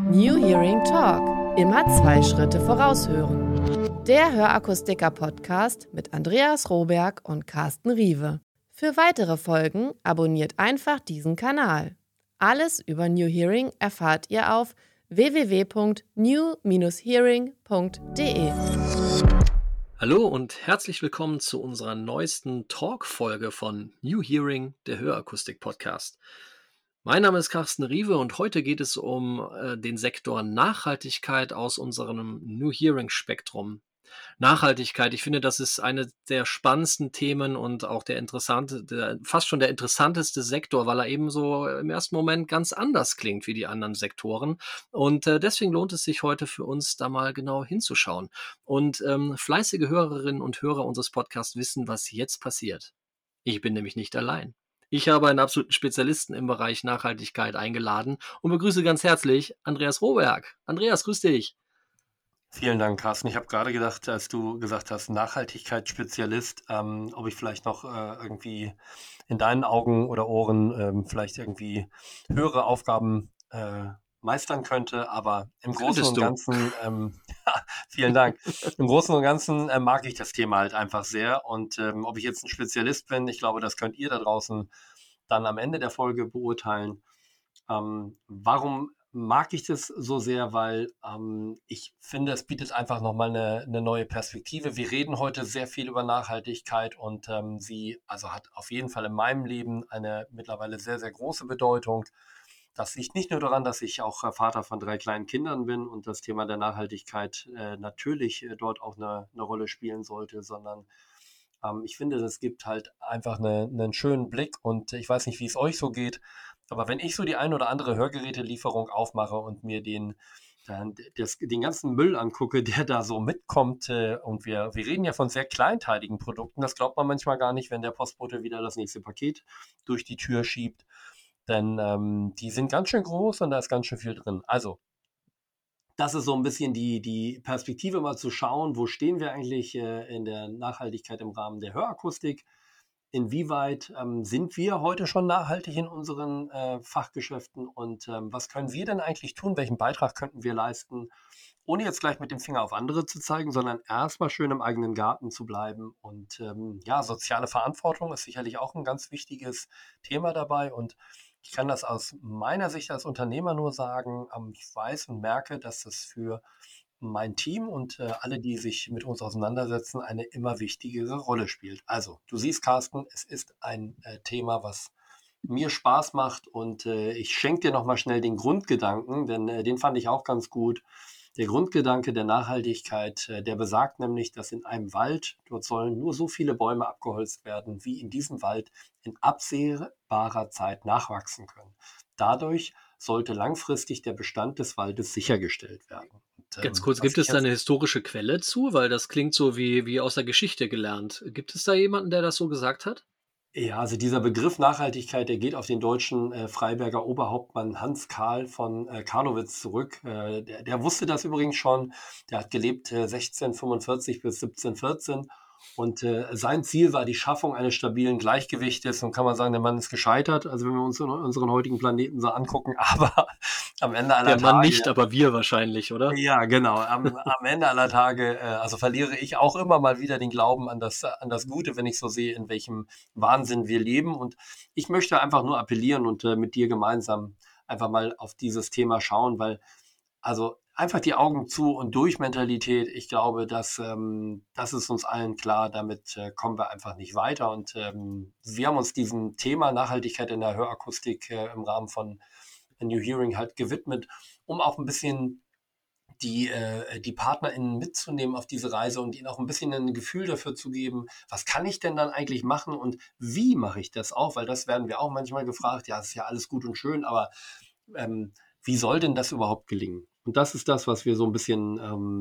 New Hearing Talk. Immer 2 Schritte voraushören. Der Hörakustiker-Podcast mit Andreas Roberg und Carsten Riewe. Für weitere Folgen abonniert einfach diesen Kanal. Alles über New Hearing erfahrt ihr auf www.new-hearing.de. Hallo und herzlich willkommen zu unserer neuesten Talk-Folge von New Hearing, der Hörakustik-Podcast. Mein Name ist Carsten Riewe und heute geht es um den Sektor Nachhaltigkeit aus unserem New Hearing-Spektrum. Nachhaltigkeit, ich finde, das ist eine der spannendsten Themen und auch fast schon der interessanteste Sektor, weil er eben so im ersten Moment ganz anders klingt wie die anderen Sektoren. Und deswegen lohnt es sich heute für uns, da mal genau hinzuschauen. Und fleißige Hörerinnen und Hörer unseres Podcasts wissen, was jetzt passiert. Ich bin nämlich nicht allein. Ich habe einen absoluten Spezialisten im Bereich Nachhaltigkeit eingeladen und begrüße ganz herzlich Andreas Roberg. Andreas, grüß dich. Vielen Dank, Carsten. Ich habe gerade gedacht, als du gesagt hast, Nachhaltigkeitsspezialist, ob ich vielleicht noch irgendwie in deinen Augen oder Ohren vielleicht irgendwie höhere Aufgaben meistern könnte. Aber im Großen und Ganzen, vielen Dank. Im Großen und Ganzen mag ich das Thema halt einfach sehr. Und ob ich jetzt ein Spezialist bin, ich glaube, das könnt ihr da draußen dann am Ende der Folge beurteilen. Warum mag ich das so sehr? Weil ich finde, es bietet einfach nochmal eine neue Perspektive. Wir reden heute sehr viel über Nachhaltigkeit und sie hat auf jeden Fall in meinem Leben eine mittlerweile sehr, sehr große Bedeutung. Das liegt nicht nur daran, dass ich auch Vater von 3 kleinen Kindern bin und das Thema der Nachhaltigkeit natürlich dort auch eine Rolle spielen sollte, sondern ich finde, es gibt halt einfach einen schönen Blick und ich weiß nicht, wie es euch so geht, aber wenn ich so die ein oder andere Hörgerätelieferung aufmache und mir den ganzen Müll angucke, der da so mitkommt, und wir reden ja von sehr kleinteiligen Produkten, das glaubt man manchmal gar nicht, wenn der Postbote wieder das nächste Paket durch die Tür schiebt, denn die sind ganz schön groß und da ist ganz schön viel drin. Also, das ist so ein bisschen die Perspektive, mal zu schauen, wo stehen wir eigentlich in der Nachhaltigkeit im Rahmen der Hörakustik? Inwieweit sind wir heute schon nachhaltig in unseren Fachgeschäften und was können wir denn eigentlich tun? Welchen Beitrag könnten wir leisten, ohne jetzt gleich mit dem Finger auf andere zu zeigen, sondern erstmal schön im eigenen Garten zu bleiben. Und soziale Verantwortung ist sicherlich auch ein ganz wichtiges Thema dabei. Und ich kann das aus meiner Sicht als Unternehmer nur sagen, ich weiß und merke, dass das für mein Team und alle, die sich mit uns auseinandersetzen, eine immer wichtigere Rolle spielt. Also, du siehst, Carsten, es ist ein Thema, was mir Spaß macht und ich schenke dir nochmal schnell den Grundgedanken, denn den fand ich auch ganz gut. Der Grundgedanke der Nachhaltigkeit, der besagt nämlich, dass in einem Wald, dort sollen nur so viele Bäume abgeholzt werden, wie in diesem Wald in absehbarer Zeit nachwachsen können. Dadurch sollte langfristig der Bestand des Waldes sichergestellt werden. Ganz kurz, gibt es da eine historische Quelle zu? Weil das klingt so wie aus der Geschichte gelernt. Gibt es da jemanden, der das so gesagt hat? Ja, also dieser Begriff Nachhaltigkeit, der geht auf den deutschen Freiberger Oberhauptmann Hans Karl von Carlowitz zurück. Der wusste das übrigens schon. Der hat gelebt 1645 bis 1714. Und sein Ziel war die Schaffung eines stabilen Gleichgewichtes. Und kann man sagen, der Mann ist gescheitert, also wenn wir uns unseren heutigen Planeten so angucken. Aber am Ende aller Tage... Der Mann nicht, aber wir wahrscheinlich, oder? Ja, genau. Am Ende aller Tage verliere ich auch immer mal wieder den Glauben an das Gute, wenn ich so sehe, in welchem Wahnsinn wir leben. Und ich möchte einfach nur appellieren und mit dir gemeinsam einfach mal auf dieses Thema schauen, weil also einfach die Augen zu und durch Mentalität, ich glaube, das ist uns allen klar, damit kommen wir einfach nicht weiter. Und wir haben uns diesem Thema Nachhaltigkeit in der Hörakustik im Rahmen von New Hearing halt gewidmet, um auch ein bisschen die PartnerInnen mitzunehmen auf diese Reise und ihnen auch ein bisschen ein Gefühl dafür zu geben, was kann ich denn dann eigentlich machen und wie mache ich das auch? Weil das werden wir auch manchmal gefragt, ja, es ist ja alles gut und schön, aber wie soll denn das überhaupt gelingen? Und das ist das, was wir so ein bisschen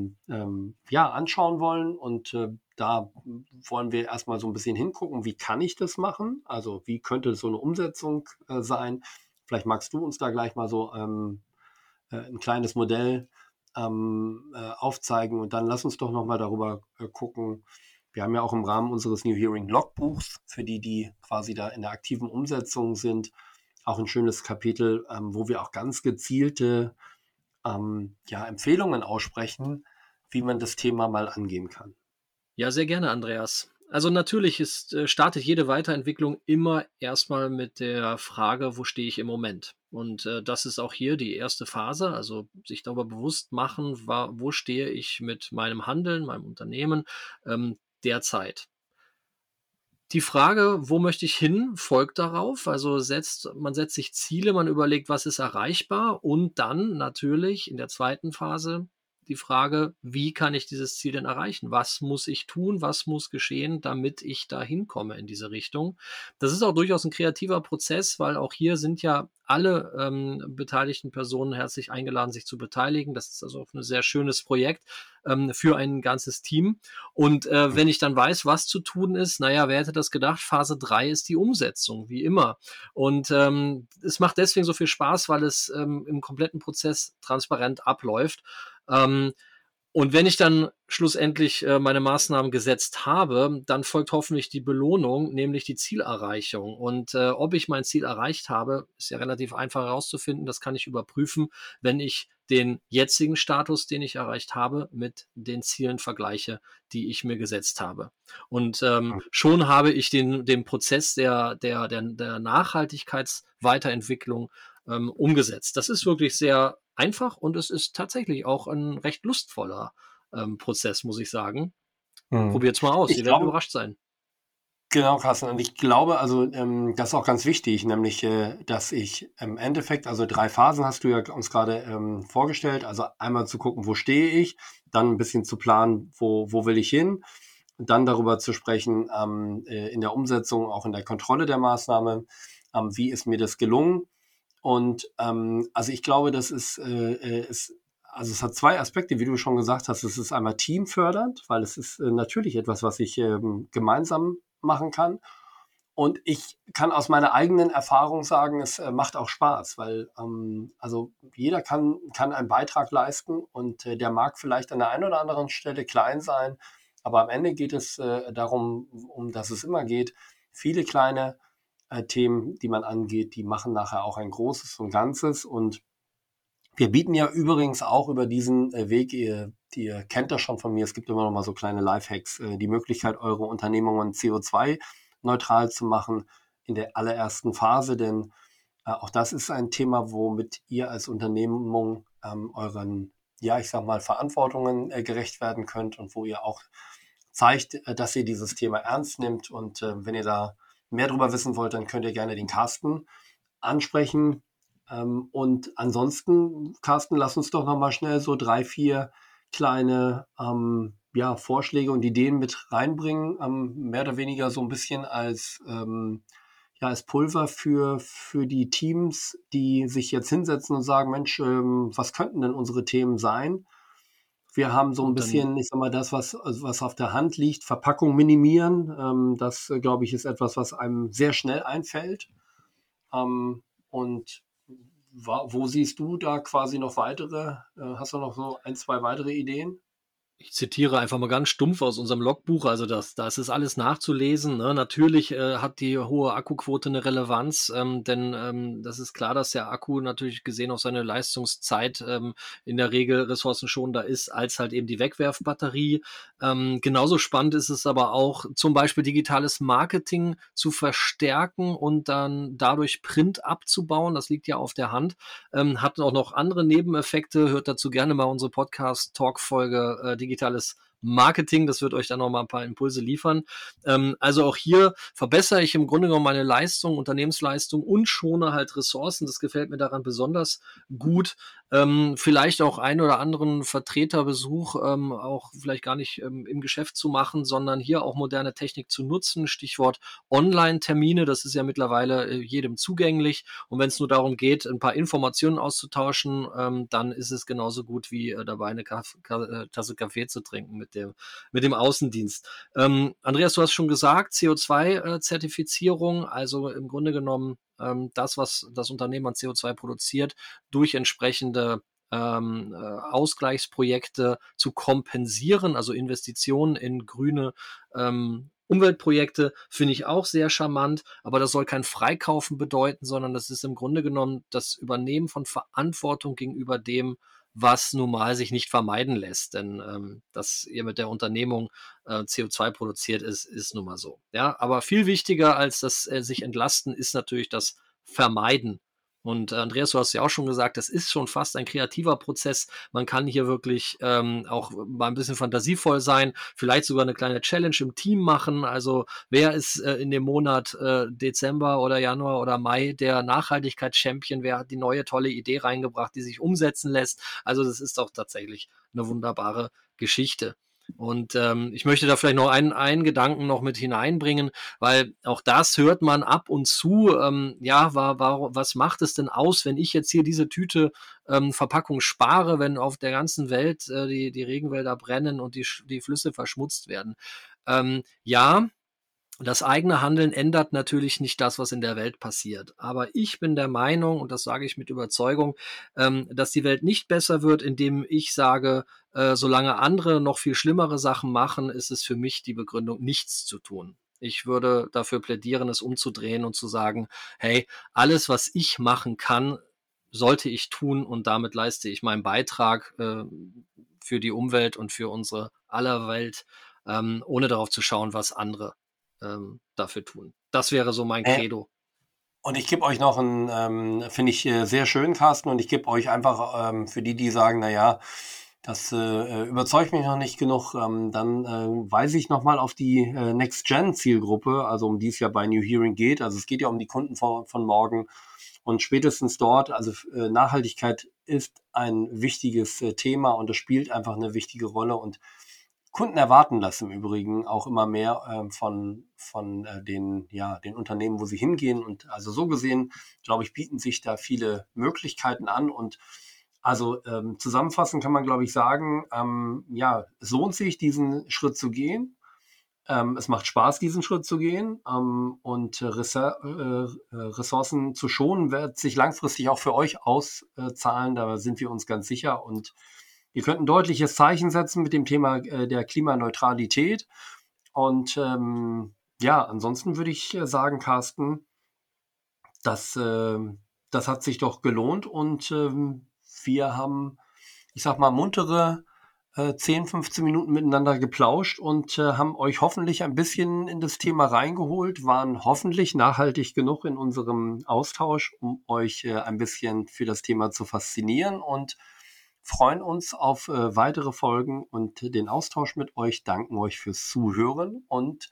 anschauen wollen. Und da wollen wir erstmal so ein bisschen hingucken, wie kann ich das machen? Also wie könnte so eine Umsetzung sein? Vielleicht magst du uns da gleich mal so ein kleines Modell aufzeigen und dann lass uns doch nochmal darüber gucken. Wir haben ja auch im Rahmen unseres New Hearing Logbuchs, für die quasi da in der aktiven Umsetzung sind, auch ein schönes Kapitel, wo wir auch ganz gezielte Empfehlungen aussprechen, wie man das Thema mal angehen kann. Ja, sehr gerne, Andreas. Also natürlich startet jede Weiterentwicklung immer erstmal mit der Frage, wo stehe ich im Moment? Und das ist auch hier die erste Phase, also sich darüber bewusst machen, wo stehe ich mit meinem Handeln, meinem Unternehmen derzeit. Die Frage, wo möchte ich hin, folgt darauf. Also man setzt sich Ziele, man überlegt, was ist erreichbar und dann natürlich in der zweiten Phase die Frage, wie kann ich dieses Ziel denn erreichen? Was muss ich tun? Was muss geschehen, damit ich da hinkomme in diese Richtung? Das ist auch durchaus ein kreativer Prozess, weil auch hier sind ja alle beteiligten Personen herzlich eingeladen, sich zu beteiligen. Das ist also auch ein sehr schönes Projekt für ein ganzes Team. Und wenn ich dann weiß, was zu tun ist, naja, wer hätte das gedacht? Phase 3 ist die Umsetzung, wie immer. Und es macht deswegen so viel Spaß, weil es im kompletten Prozess transparent abläuft. Und wenn ich dann schlussendlich meine Maßnahmen gesetzt habe, dann folgt hoffentlich die Belohnung, nämlich die Zielerreichung. Und ob ich mein Ziel erreicht habe, ist ja relativ einfach herauszufinden. Das kann ich überprüfen, wenn ich den jetzigen Status, den ich erreicht habe, mit den Zielen vergleiche, die ich mir gesetzt habe. Und schon habe ich den Prozess der Nachhaltigkeitsweiterentwicklung umgesetzt. Das ist wirklich sehr einfach und es ist tatsächlich auch ein recht lustvoller Prozess, muss ich sagen. Probiert's mal aus, Ich ihr werdet glaube, überrascht sein. genau, Carsten. Und ich glaube, also das ist auch ganz wichtig, nämlich, dass ich im Endeffekt, also 3 Phasen hast du ja uns gerade vorgestellt. Also einmal zu gucken, wo stehe ich, dann ein bisschen zu planen, wo will ich hin, und dann darüber zu sprechen, in der Umsetzung, auch in der Kontrolle der Maßnahme, wie ist mir das gelungen. Und also ich glaube, das also es hat 2 Aspekte, wie du schon gesagt hast. Es ist einmal teamfördernd, weil es ist natürlich etwas, was ich gemeinsam machen kann. Und ich kann aus meiner eigenen Erfahrung sagen, es macht auch Spaß, weil also jeder kann einen Beitrag leisten und der mag vielleicht an der einen oder anderen Stelle klein sein, aber am Ende geht es darum, um das es immer geht, viele kleine Themen, die man angeht, die machen nachher auch ein Großes und Ganzes. Und wir bieten ja übrigens auch über diesen Weg, ihr kennt das schon von mir, es gibt immer noch mal so kleine Lifehacks, die Möglichkeit, eure Unternehmungen CO2-neutral zu machen in der allerersten Phase, denn auch das ist ein Thema, womit ihr als Unternehmung euren, ja, ich sag mal, Verantwortungen gerecht werden könnt und wo ihr auch zeigt, dass ihr dieses Thema ernst nimmt. Und wenn ihr da mehr darüber wissen wollt, dann könnt ihr gerne den Carsten ansprechen. Und ansonsten, Carsten, lass uns doch noch mal schnell so 3, 4 kleine Vorschläge und Ideen mit reinbringen, mehr oder weniger so ein bisschen als Pulver für die Teams, die sich jetzt hinsetzen und sagen, Mensch, was könnten denn unsere Themen sein? Wir haben so ein Und dann bisschen, ich sage mal, das, was auf der Hand liegt, Verpackung minimieren. Das, glaube ich, ist etwas, was einem sehr schnell einfällt. Und wo siehst du da quasi noch weitere hast du noch so 1, 2 weitere Ideen? Ich zitiere einfach mal ganz stumpf aus unserem Logbuch, also da ist es alles nachzulesen, ne? Natürlich hat die hohe Akkuquote eine Relevanz, denn das ist klar, dass der Akku natürlich gesehen auf seine Leistungszeit in der Regel ressourcenschonender ist als halt eben die Wegwerfbatterie. Genauso spannend ist es aber auch, zum Beispiel digitales Marketing zu verstärken und dann dadurch Print abzubauen. Das liegt ja auf der Hand. Hat auch noch andere Nebeneffekte. Hört dazu gerne mal unsere Podcast-Talk-Folge digitales Marketing. Das wird euch dann noch mal ein paar Impulse liefern. Also auch hier verbessere ich im Grunde genommen meine Leistung, Unternehmensleistung und schone halt Ressourcen. Das gefällt mir daran besonders gut. Vielleicht auch einen oder anderen Vertreterbesuch auch vielleicht gar nicht im Geschäft zu machen, sondern hier auch moderne Technik zu nutzen. Stichwort Online-Termine, das ist ja mittlerweile jedem zugänglich. Und wenn es nur darum geht, ein paar Informationen auszutauschen, dann ist es genauso gut wie dabei eine Tasse Kaffee zu trinken mit dem Außendienst. Andreas, du hast schon gesagt, CO2-Zertifizierung, also im Grunde genommen das, was das Unternehmen an CO2 produziert, durch entsprechende Ausgleichsprojekte zu kompensieren, also Investitionen in grüne Umweltprojekte, finde ich auch sehr charmant, aber das soll kein Freikaufen bedeuten, sondern das ist im Grunde genommen das Übernehmen von Verantwortung gegenüber dem, was nun mal sich nicht vermeiden lässt. Denn dass ihr mit der Unternehmung CO2 produziert, ist nun mal so. Ja, aber viel wichtiger als das sich entlasten ist natürlich das Vermeiden. Und Andreas, du hast ja auch schon gesagt, das ist schon fast ein kreativer Prozess. Man kann hier wirklich auch mal ein bisschen fantasievoll sein, vielleicht sogar eine kleine Challenge im Team machen. Also wer ist in dem Monat Dezember oder Januar oder Mai der Nachhaltigkeitschampion? Wer hat die neue tolle Idee reingebracht, die sich umsetzen lässt? Also das ist doch tatsächlich eine wunderbare Geschichte. Und ich möchte da vielleicht noch einen Gedanken noch mit hineinbringen, weil auch das hört man ab und zu. Was macht es denn aus, wenn ich jetzt hier diese Tüte Verpackung spare, wenn auf der ganzen Welt die Regenwälder brennen und die Flüsse verschmutzt werden? Ja, das eigene Handeln ändert natürlich nicht das, was in der Welt passiert. Aber ich bin der Meinung, und das sage ich mit Überzeugung, dass die Welt nicht besser wird, indem ich sage, solange andere noch viel schlimmere Sachen machen, ist es für mich die Begründung, nichts zu tun. Ich würde dafür plädieren, es umzudrehen und zu sagen, hey, alles, was ich machen kann, sollte ich tun und damit leiste ich meinen Beitrag für die Umwelt und für unsere aller Welt, ohne darauf zu schauen, was andere dafür tun. Das wäre so mein Credo. Und ich gebe euch noch finde ich sehr schön, Carsten, und ich gebe euch einfach für die sagen, naja, das überzeugt mich noch nicht genug, dann weise ich nochmal auf die Next-Gen-Zielgruppe, also um die es ja bei New Hearing geht. Also es geht ja um die Kunden von morgen und spätestens dort, also Nachhaltigkeit ist ein wichtiges Thema und es spielt einfach eine wichtige Rolle und Kunden erwarten das im Übrigen auch immer mehr von den Unternehmen, wo sie hingehen. Und also so gesehen, glaube ich, bieten sich da viele Möglichkeiten an. Und also zusammenfassend kann man, glaube ich, sagen, es lohnt sich, diesen Schritt zu gehen. Es macht Spaß, diesen Schritt zu gehen. Und Ressourcen zu schonen, wird sich langfristig auch für euch auszahlen. Da sind wir uns ganz sicher. Und ihr könnt ein deutliches Zeichen setzen mit dem Thema der Klimaneutralität. Und ansonsten würde ich sagen, Carsten, das hat sich doch gelohnt und wir haben, ich sag mal, muntere 10, 15 Minuten miteinander geplauscht und haben euch hoffentlich ein bisschen in das Thema reingeholt, waren hoffentlich nachhaltig genug in unserem Austausch, um euch ein bisschen für das Thema zu faszinieren und freuen uns auf weitere Folgen und den Austausch mit euch, danken euch fürs Zuhören und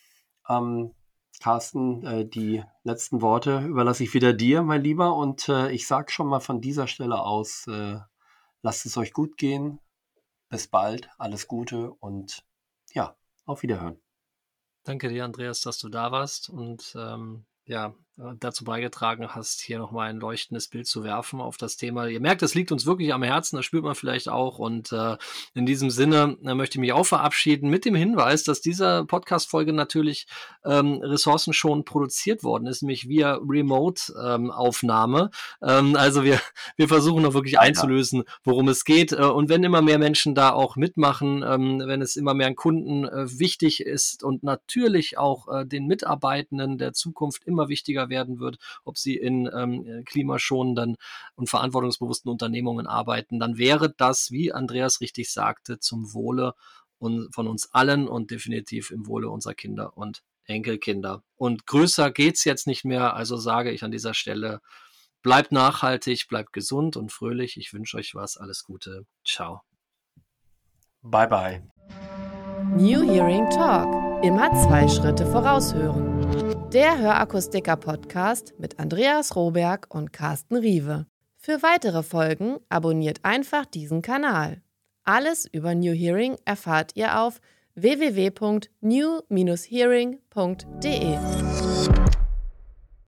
Carsten, die letzten Worte überlasse ich wieder dir, mein Lieber, und ich sage schon mal von dieser Stelle aus, lasst es euch gut gehen, bis bald, alles Gute und ja, auf Wiederhören. Danke dir, Andreas, dass du da warst und dazu beigetragen hast, hier nochmal ein leuchtendes Bild zu werfen auf das Thema. Ihr merkt, es liegt uns wirklich am Herzen, das spürt man vielleicht auch. Und in diesem Sinne möchte ich mich auch verabschieden mit dem Hinweis, dass diese Podcast-Folge natürlich ressourcenschonend produziert worden ist, nämlich via Remote-Aufnahme. Also wir versuchen noch wirklich einzulösen, worum es geht. Und wenn immer mehr Menschen da auch mitmachen, wenn es immer mehr an Kunden wichtig ist und natürlich auch den Mitarbeitenden der Zukunft immer wichtiger werden wird, ob sie in klimaschonenden und verantwortungsbewussten Unternehmungen arbeiten, dann wäre das, wie Andreas richtig sagte, zum Wohle von uns allen und definitiv im Wohle unserer Kinder und Enkelkinder. Und größer geht's jetzt nicht mehr, also sage ich an dieser Stelle, bleibt nachhaltig, bleibt gesund und fröhlich. Ich wünsche euch was, alles Gute. Ciao. Bye, bye. New Hearing Talk. Immer 2 Schritte voraushören. Der Hörakustiker-Podcast mit Andreas Roberg und Carsten Riewe. Für weitere Folgen abonniert einfach diesen Kanal. Alles über New Hearing erfahrt ihr auf www.new-hearing.de.